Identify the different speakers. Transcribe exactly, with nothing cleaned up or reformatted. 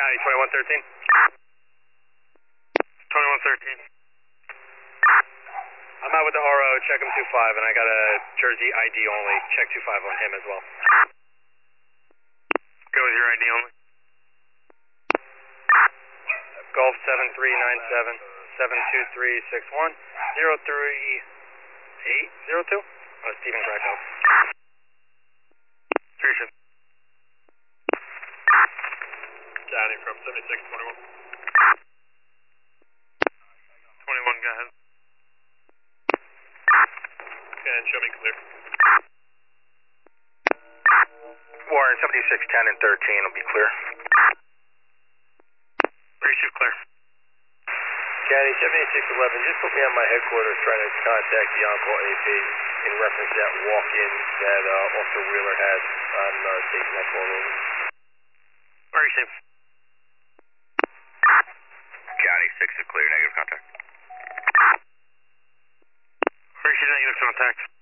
Speaker 1: County, twenty-one thirteen. twenty-one thirteen. I'm out with the R O, check him two five, and I got a Jersey I D only. Check two five on him as well. Go with your I D only. Golf seven three nine seven, seven two three six one, zero three eight zero two. Oh, Stephen Greco. Appreciate it. County from seventy-six twenty-one. twenty-one, go ahead. And show me clear. Warren, seventy-six ten and thirteen will be clear. Receive clear.
Speaker 2: County, seventy-six eleven, just put me on my headquarters trying to contact the on-call A P in reference to that walk-in that uh, Officer Wheeler had on uh, taking that call over.
Speaker 1: Receive.
Speaker 3: County, six is clear, negative contact.
Speaker 1: Receive negative contact.